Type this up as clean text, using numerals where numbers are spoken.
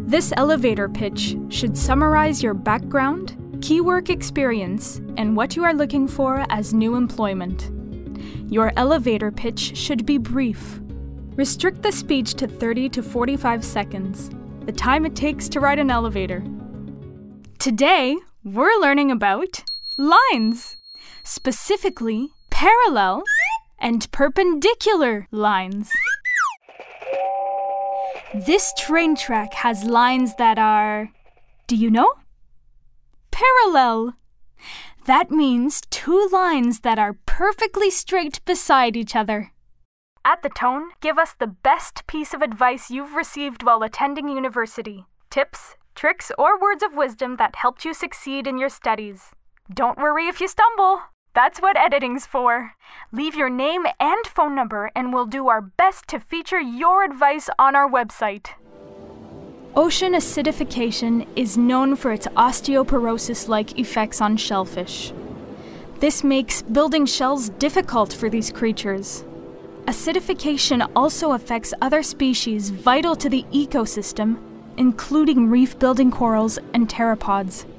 This elevator pitch should summarize your background, key work experience, and what you are looking for as new employment. Your elevator pitch should be brief. Restrict the speech to 30 to 45 seconds, the time it takes to ride an elevator. Today, we're learning about lines, specifically parallel and perpendicular lines. This train track has lines that are, do you know? Parallel. That means two lines that are perfectly straight beside each other. At The Tone, give us the best piece of advice you've received while attending university. Tips, tricks, or words of wisdom that helped you succeed in your studies. Don't worry if you stumble. That's what editing's for. Leave your name and phone number and we'll do our best to feature your advice on our website. Ocean acidification is known for its osteoporosis-like effects on shellfish. This makes building shells difficult for these creatures. Acidification also affects other species vital to the ecosystem, including reef-building corals and pteropods.